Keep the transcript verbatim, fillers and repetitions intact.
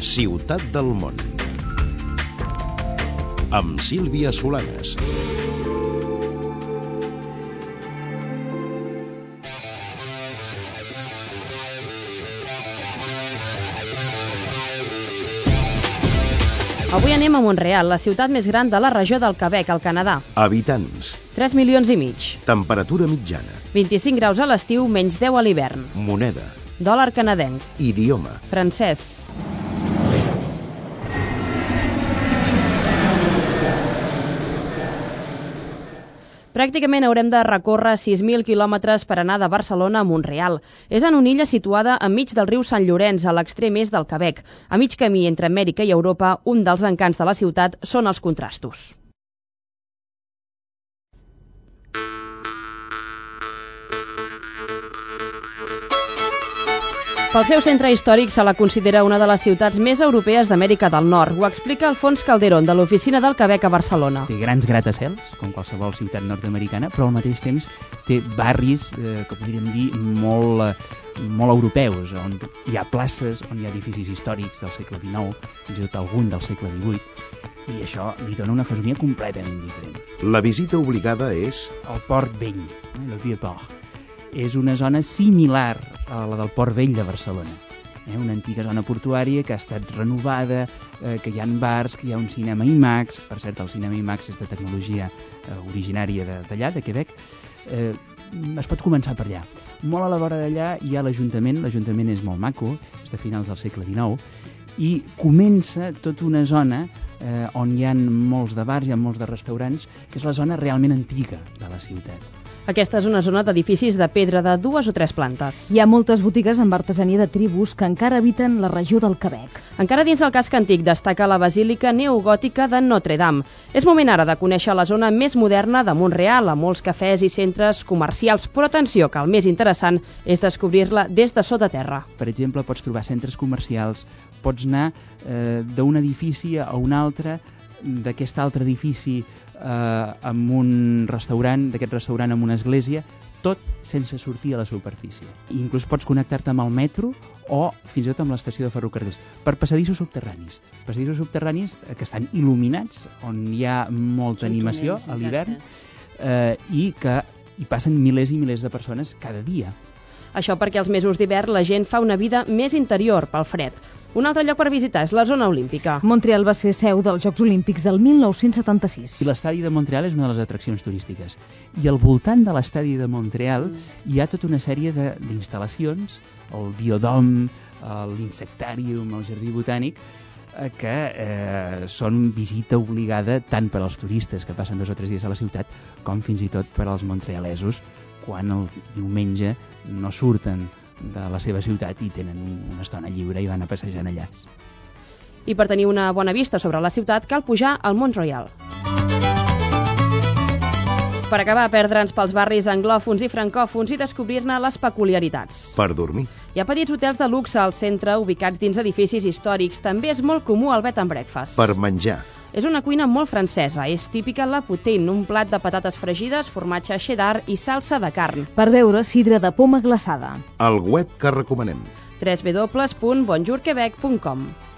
Ciutat del món. Amb Sílvia Solanes. Avui anem a Montreal, la ciutat més gran de la regió del Quebec, al Canadà. Habitants. tres milions i mig. Temperatura mitjana. vint-i-cinc graus a l'estiu, menys deu a l'hivern. Moneda. Dòlar canadenc. Idioma. Francès. Pràcticament haurem de recórrer sis mil quilòmetres per anar de Barcelona a Montreal. És en una illa situada enmig del riu Sant Llorenç, a l'extrem est del Quebec. A mig camí entre Amèrica i Europa, un dels encants de la ciutat són els contrastos. Pel seu centre històric se la considera una de les ciutats més europees d'Amèrica del Nord. Ho explica Alfons Calderón, de l'Oficina del Quebec a Barcelona. Té grans gratacels, com qualsevol ciutat nord-americana, però al mateix temps té barris, eh, que podríem dir, molt, eh, molt europeus, on hi ha places, on hi ha edificis històrics del segle dinou, fins i tot algun del segle divuit, i això li dona una fesomia completament diferent. La visita obligada és... El Port Vell, eh, el Vieux Port. És una zona similar a la del Port Vell de Barcelona. Eh? Una antiga zona portuària que ha estat renovada, eh, que hi ha bars, que hi ha un cinema IMAX. Per cert, el cinema IMAX és de tecnologia eh, originària d'allà, de, de Quebec. Eh, es pot començar per allà. Molt a la vora d'allà hi ha l'Ajuntament. L'Ajuntament és molt maco, és de finals del segle dinou, i comença tota una zona eh, on hi ha molts de bars, hi ha molts de restaurants, que és la zona realment antiga de la ciutat. Aquesta és una zona d'edificis de pedra de dues o tres plantes. Hi ha moltes botigues amb artesania de tribus que encara habiten la regió del Quebec. Encara dins el casc antic destaca la basílica neogòtica de Notre Dame. És moment ara de conèixer la zona més moderna de Montreal, amb molts cafès i centres comercials, però atenció, que el més interessant és descobrir-la des de sota terra. Per exemple, pots trobar centres comercials, pots anar eh, d'un edifici a un altre, d'aquest altre edifici eh, amb un restaurant, d'aquest restaurant amb una església, tot sense sortir a la superfície. Inclús pots connectar-te amb el metro o fins i tot amb l'estació de ferrocarrils, per passadissos subterranis. Passadissos subterranis que estan il·luminats, on hi ha molta animació a l'hivern, eh, i que hi passen milers i milers de persones cada dia. Això perquè als mesos d'hivern la gent fa una vida més interior pel fred. Un altre lloc per visitar és la zona olímpica. Montreal va ser seu dels Jocs Olímpics del mil nou-cents setanta-sis. I l'estadi de Montreal és una de les atraccions turístiques. I al voltant de l'estadi de Montreal mm. hi ha tota una sèrie d'instal·lacions, el biodom, l'insectàrium, el jardí botànic, que eh, són visita obligada tant per als turistes que passen dos o tres dies a la ciutat, com fins i tot per als montrealesos, quan el diumenge no surten de la seva ciutat i tenen una estona lliure i van a passejant allà. I per tenir una bona vista sobre la ciutat cal pujar al Mont Royal. Per acabar, perdre'ns pels barris anglòfons i francòfons i descobrir-ne les peculiaritats. Per dormir. Hi ha petits hotels de luxe al centre, ubicats dins edificis històrics. També és molt comú el bed and breakfast. Per menjar. És una cuina molt francesa. És típica la poutine, un plat de patates fregides, formatge cheddar i salsa de carn. Per beure, sidra de poma glaçada. El web que recomanem. w w w punt bonjour quebec punt com